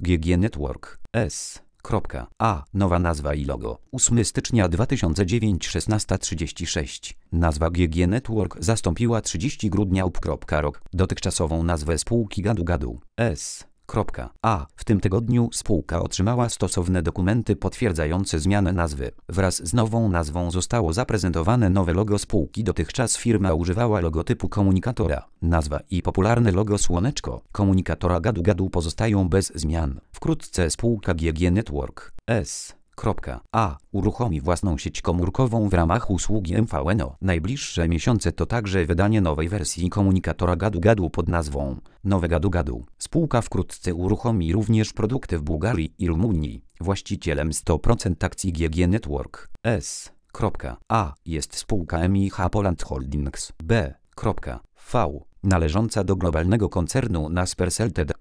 GG Network S.A. Nowa nazwa i logo. 8 stycznia 2009 16:36. Nazwa GG Network zastąpiła 30 grudnia up.org dotychczasową nazwę spółki Gadu Gadu S.A. W tym tygodniu spółka otrzymała stosowne dokumenty potwierdzające zmianę nazwy. Wraz z nową nazwą zostało zaprezentowane nowe logo spółki. Dotychczas firma używała logotypu komunikatora. Nazwa i popularne logo słoneczko komunikatora Gadu Gadu pozostają bez zmian. Wkrótce spółka GG Network S.A. uruchomi własną sieć komórkową w ramach usługi MVNO. Najbliższe miesiące to także wydanie nowej wersji komunikatora Gadu Gadu pod nazwą Nowe Gadu Gadu. Spółka wkrótce uruchomi również produkty w Bułgarii i Rumunii. Właścicielem 100% akcji GG Network S.A. jest spółka MIH Poland Holdings B.V. należąca do globalnego koncernu Naspers Ltd.